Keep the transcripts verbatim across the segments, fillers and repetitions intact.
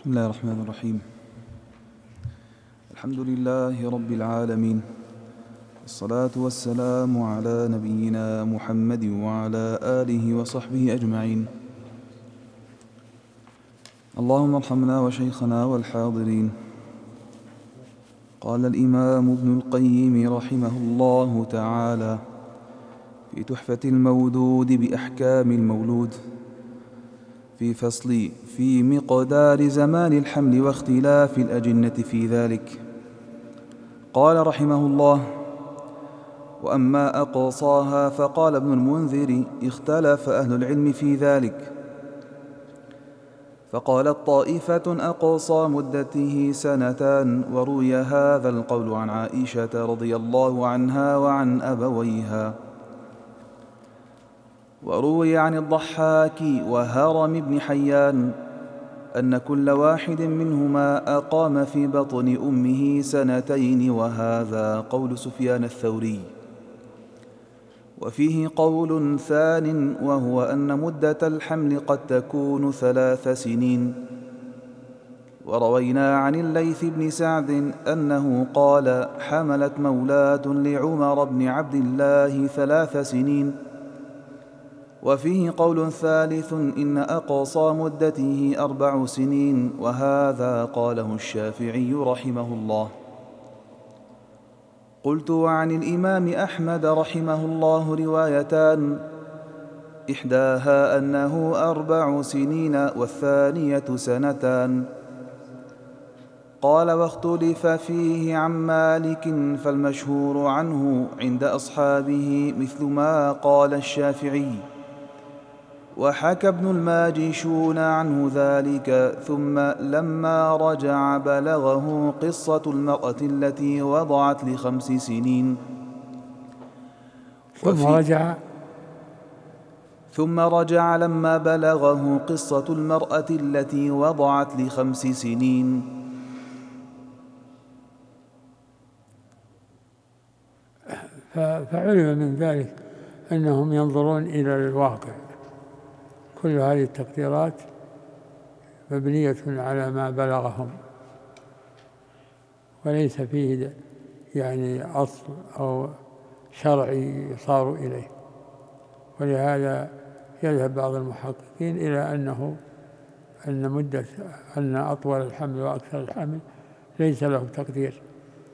بسم الله الرحمن الرحيم. الحمد لله رب العالمين، الصلاة والسلام على نبينا محمد وعلى آله وصحبه أجمعين. اللهم ارحمنا وشيخنا والحاضرين. قال الإمام ابن القيم رحمه الله تعالى في تحفة المودود بأحكام المولود في فصل في مقدار زمان الحمل واختلاف الأجنة في ذلك. قال رحمه الله: وأما أقصاها فقال ابن المنذر: اختلف أهل العلم في ذلك، فقالت طائفة أقصى مدته سنتان، وروي هذا القول عن عائشة رضي الله عنها وعن أبويها، وروي عن الضحاك وهرم بن حيان أن كل واحد منهما أقام في بطن أمه سنتين، وهذا قول سفيان الثوري. وفيه قول ثان، وهو أن مدة الحمل قد تكون ثلاث سنين. وروينا عن الليث بن سعد أنه قال: حملت مولاة لعمر بن عبد الله ثلاث سنين. وفيه قول ثالث، إن أقصى مدته أربع سنين، وهذا قاله الشافعي رحمه الله. قلت: وعن الإمام أحمد رحمه الله روايتان، إحداها أنه أربع سنين والثانية سنتان. قال: واختلف فيه عن مالك، فالمشهور عنه عند أصحابه مثل ما قال الشافعي. وحكى ابن الماجشون عنه ذلك، ثم لما رجع بلغه قصة المرأة التي وضعت لخمس سنين. ثم رجع ثم رجع لما بلغه قصة المرأة التي وضعت لخمس سنين. فعلم من ذلك أنهم ينظرون إلى الواقع. كل هذه التقديرات مبنية على ما بلغهم، وليس فيه يعني أصل أو شرعي يصار إليه. ولهذا يذهب بعض المحققين إلى أنه أن مدة أن أطول الحمل وأكثر الحمل ليس له تقدير.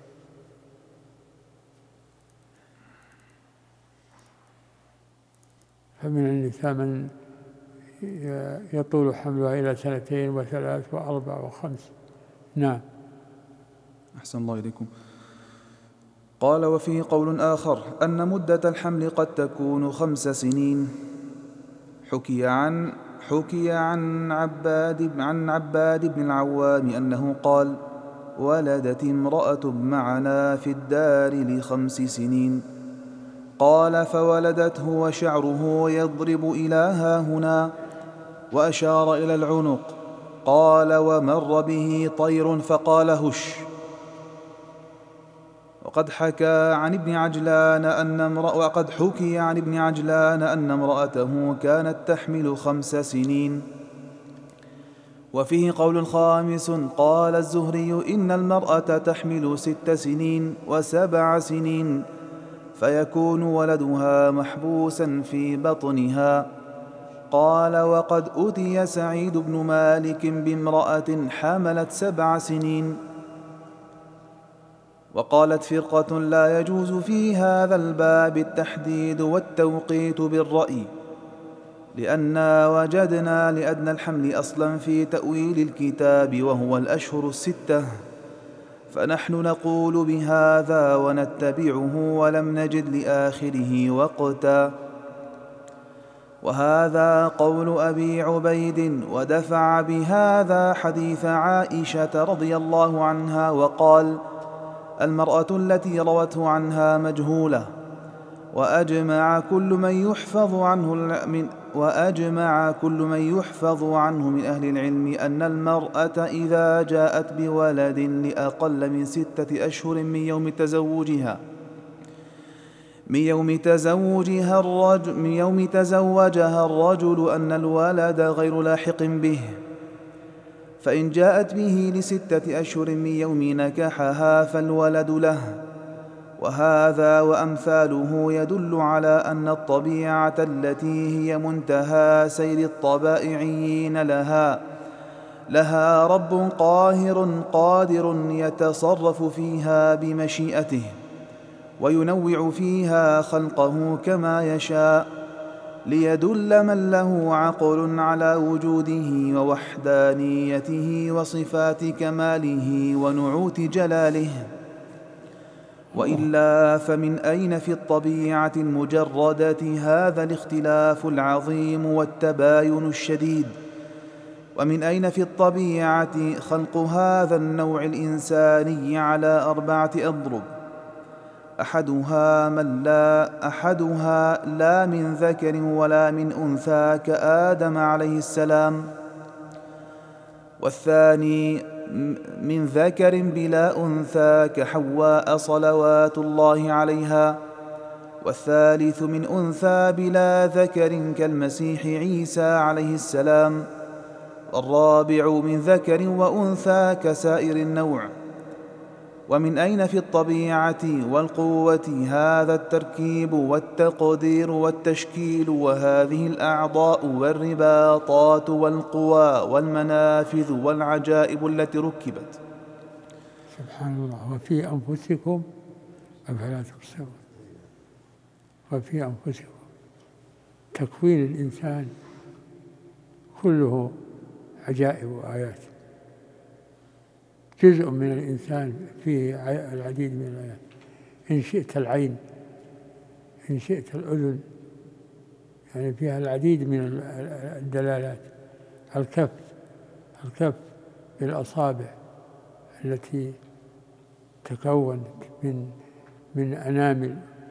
فمن النساء من يطول حملها إلى سنتين وثلاث وأربع وخمس. نعم. أحسن الله إليكم. قال: وفيه قول آخر أن مدة الحمل قد تكون خمس سنين. حكي عن حكي عن عباد عن عباد بن العوام أنه قال: ولدت امرأة معنا في الدار لخمس سنين. قال: فولدته وشعره يضرب إلى هاهنا، وأشار إلى العنق. قال: ومر به طير فقال: هش. وقد حكى عن ابن عجلان أن امرأة وقد حكي عن ابن عجلان أن امرأته كانت تحمل خمس سنين. وفيه قول خامس، قال الزهري: إن المرأة تحمل ست سنين وسبع سنين، فيكون ولدها محبوسا في بطنها. قال: وقد أتي سعيد بن مالك بامرأة حملت سبع سنين. وقالت فرقة: لا يجوز في هذا الباب التحديد والتوقيت بالرأي، لأننا وجدنا لأدنى الحمل أصلا في تأويل الكتاب وهو الأشهر الستة، فنحن نقول بهذا ونتبعه، ولم نجد لآخره وقتا. وهذا قول أبي عبيد، ودفع بهذا حديث عائشة رضي الله عنها، وقال: المرأة التي روته عنها مجهولة. وأجمع كل من يحفظ عنه من وأجمع كل من يحفظ عنه من أهل العلم أن المرأة إذا جاءت بولد لأقل من ستة أشهر من يوم تزوجها من يوم تزوجها الرجل من يوم تزوجها الرجل أن الولد غير لاحق به، فإن جاءت به لستة أشهر من يوم نكحها فالولد له. وهذا وأمثاله يدل على أن الطبيعة التي هي منتهى سير الطبائعيين لها لها رب قاهر قادر يتصرف فيها بمشيئته وينوع فيها خلقه كما يشاء، ليدل من له عقل على وجوده ووحدانيته وصفات كماله ونعوت جلاله. وإلا فمن أين في الطبيعة المجردة هذا الاختلاف العظيم والتباين الشديد؟ ومن أين في الطبيعة خلق هذا النوع الإنساني على أربعة أضرب؟ أحدها من لا أحدها لا من ذكر ولا من أنثى كآدم عليه السلام، والثاني من ذكر بلا أنثى كحواء صلوات الله عليها، والثالث من أنثى بلا ذكر كالمسيح عيسى عليه السلام، والرابع من ذكر وأنثى كسائر النوع. ومن أين في الطبيعة والقوة هذا التركيب والتقدير والتشكيل وهذه الأعضاء والرباطات والقوى والمنافذ والعجائب التي ركبت؟ سبحان الله. وفي أنفسكم أفلا تبصرون. وفي أنفسكم، تكوين الإنسان كله عجائب وآيات. جزء من الإنسان فيه العديد من الآيات. إن شئت العين، إن شئت الأذن، يعني فيها العديد من الدلالات. الكف، الكف بالأصابع التي تكونت من من أنامل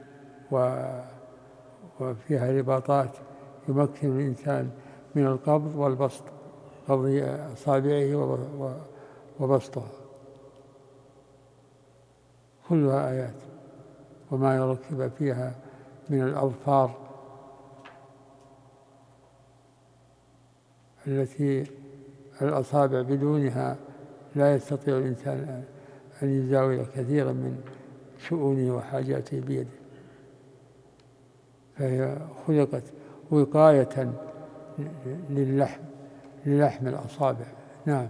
وفيها رباطات يمكن الإنسان من القبض والبسط، قبض أصابعه وبسطها، كلها آيات. وما يركب فيها من الأظفار التي الأصابع بدونها لا يستطيع الإنسان أن يزاول كثيرا من شؤونه وحاجاته بيده، فهي خلقت وقاية للحم للحم الأصابع. نعم.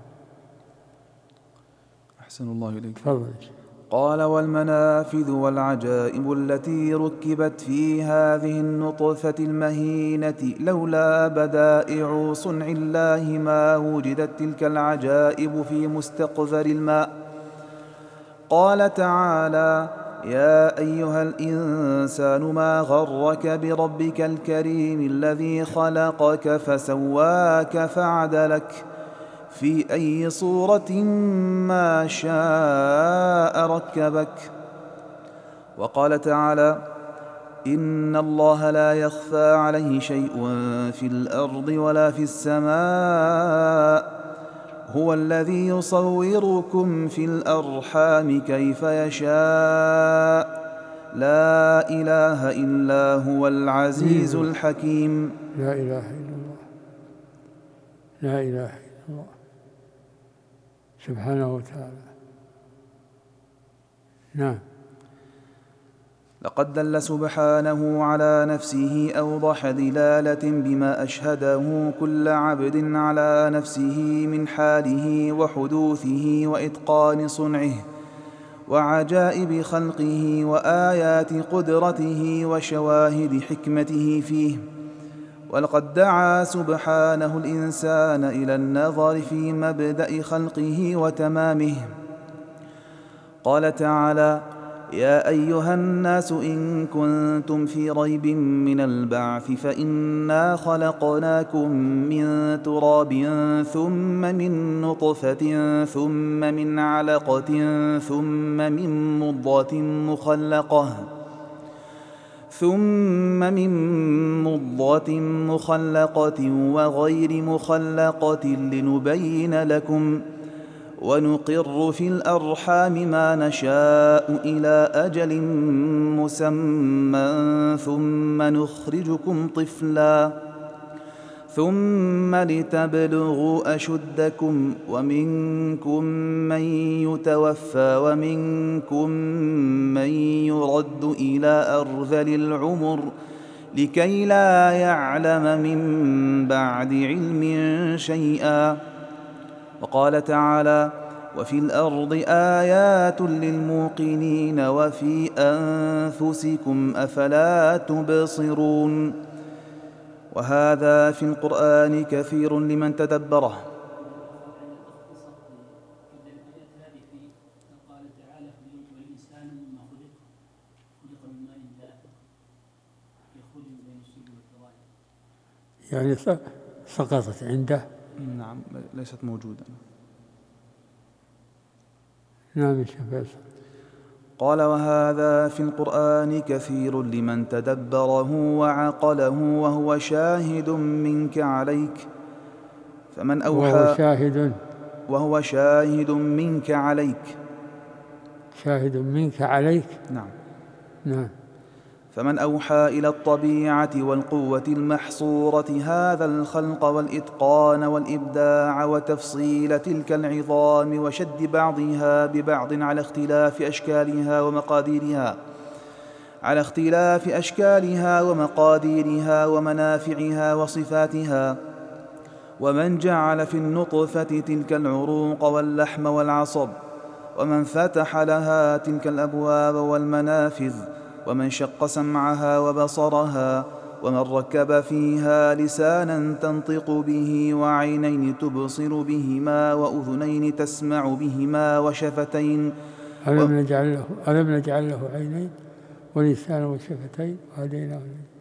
أحسن الله إليك. تفضل. قال: والمنافذ والعجائب التي ركبت في هذه النطفة المهينة لولا بدائع صنع الله ما وجدت تلك العجائب في مستقذر الماء. قال تعالى: يا أيها الإنسان ما غرك بربك الكريم الذي خلقك فسواك فعدلك في أي صورة ما شاء ركبك. وقال تعالى: إن الله لا يخفى عليه شيء في الأرض ولا في السماء هو الذي يصوركم في الأرحام كيف يشاء لا إله إلا هو العزيز الحكيم. لا إله إلا الله، لا إله إلا الله سبحانه وتعالى. نعم. لقد دل سبحانه على نفسه أوضح دلالة بما أشهده كل عبد على نفسه من حاله وحدوثه وإتقان صنعه وعجائب خلقه وآيات قدرته وشواهد حكمته فيه. ولقد دعا سبحانه الإنسان إلى النظر في مبدأ خلقه وتمامه. قال تعالى: يا أيها الناس إن كنتم في ريب من البعث فإنا خلقناكم من تراب ثم من نطفة ثم من علقة ثم من مضغة مخلقة ثم من مضغة مخلقة وغير مخلقة لنبين لكم ونقر في الأرحام ما نشاء إلى أجل مسمى ثم نخرجكم طفلا ثم لتبلغوا أشدكم ومنكم من يتوفى ومنكم من يرد إلى أرذل العمر لكي لا يعلم من بعد علم شيئا. وقال تعالى: وفي الأرض آيات للموقنين وفي أنفسكم أفلا تبصرون. وهذا في القرآن كثير لمن تدبره. يعني سقطت عنده. نعم، ليست موجودة. نعم يا شيخ. قال: وهذا في القرآن كثير لمن تدبره وعقله وهو شاهد منك عليك فمن أوحى وهو شاهد وهو شاهد منك عليك شاهد منك عليك نعم نعم فمن أوحى إلى الطبيعة والقوة المحصورة هذا الخلق والإتقان والإبداع وتفصيل تلك العظام وشد بعضها ببعض على اختلاف أشكالها ومقاديرها على اختلاف أشكالها ومقاديرها ومنافعها وصفاتها، ومن جعل في النطفة تلك العروق واللحم والعصب، ومن فتح لها تلك الأبواب والمنافذ، ومن شق سمعها وبصرها، ومن ركب فيها لسانا تنطق به وعينين تبصر بهما وأذنين تسمع بهما وشفتين. ألم نجعل له ألم نجعل له عينين ولسانا وشفتين وهديناه.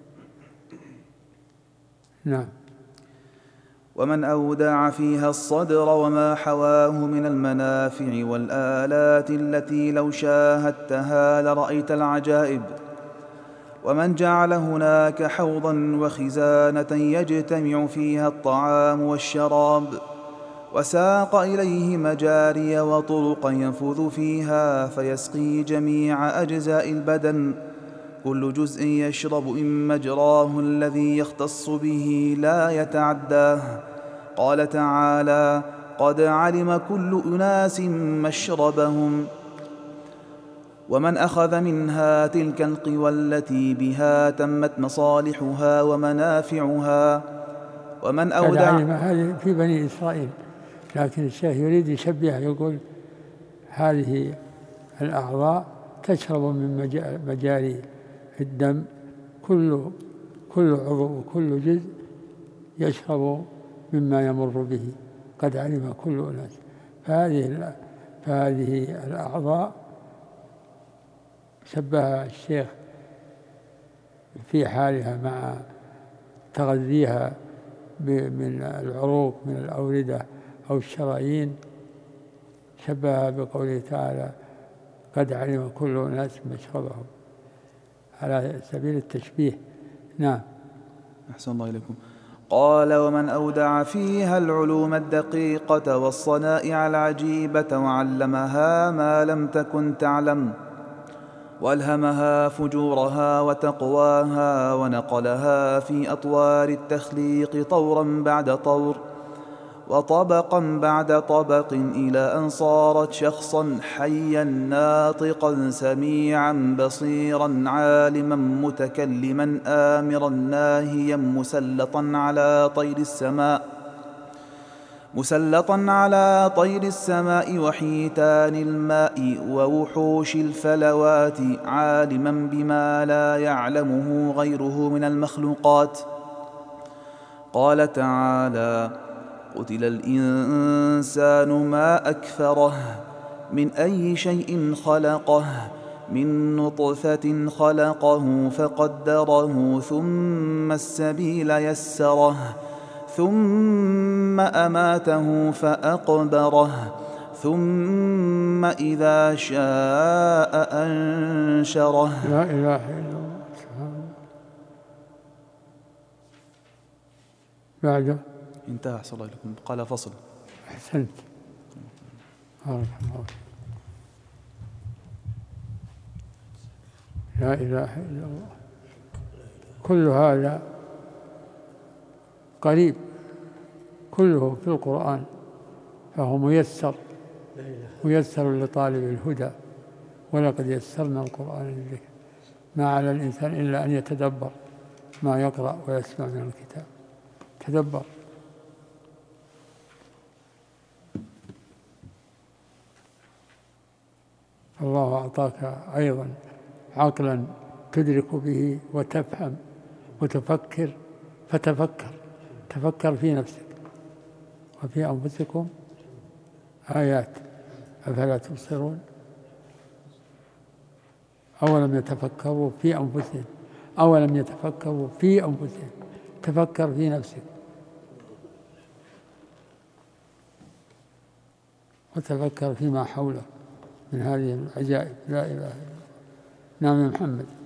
نعم. ومن أودع فيها الصدر وما حواه من المنافع والآلات التي لو شاهدتها لرأيت العجائب. ومن جعل هناك حوضا وخزانة يجتمع فيها الطعام والشراب، وساق إليه مجاري وطرقا ينفذ فيها فيسقي جميع أجزاء البدن، كل جزء يشرب من مجراه الذي يختص به لا يتعداه. قال تعالى: قد علم كل أناس مشربهم. ومن أخذ منها تلك القوى التي بها تمت مصالحها ومنافعها. ومن أودع هذه في بني إسرائيل، لكن الشيخ يريد يشبه، يقول هذه الأعضاء تشرب من مجاري الدم، كل كل عضو وكل جزء يشرب مما يمر به، قد علم كل أناس. فهذه فهذه الأعضاء شبه الشيخ في حالها مع تغذيها من العروق من الأوردة أو الشرايين، شبه بقوله تعالى: قد علم كل أناس مشربهم، على سبيل التشبيه. نعم. أحسن الله إليكم. قال: ومن أودع فيها العلوم الدقيقة والصنائع العجيبة وعلمها ما لم تكن تعلم، وألهمها فجورها وتقواها، ونقلها في أطوار التخليق طورا بعد طور وطبقا بعد طبق إلى أن صارت شخصا حيا ناطقا سميعا بصيرا عالما متكلما آمرا ناهيا مسلطا على طير السماء مسلطا على طير السماء وحيتان الماء ووحوش الفلوات، عالما بما لا يعلمه غيره من المخلوقات. قال تعالى: قتل الإنسان ما أكفره، من أي شيء خلقه، من نطفة خلقه فقدره، ثم السبيل يسره، ثم أماته فأقبره، ثم إذا شاء أنشره. لا إله إلا الله. بعده انتهى. صلى الله عليه وسلم. قال: فصل. أحسنت. لا إله إلا الله. كل هذا قريب كله في القرآن، فهو ميسر ميسر لطالب الهدى. ولقد يسرنا القرآن للذكر ما على الإنسان إلا أن يتدبر ما يقرأ ويسمع من الكتاب. تدبر. الله أعطاك أيضا عقلا تدرك به وتفهم وتفكر، فتفكر تفكر في نفسك وفي أنفسكم آيات أفلا تبصرون. أولم يتفكروا في أنفسهم أولم يتفكروا في أنفسهم تفكر في نفسك وتفكر فيما حولك من هذه العجائب. لا إله إلا الله. نعم يا محمد.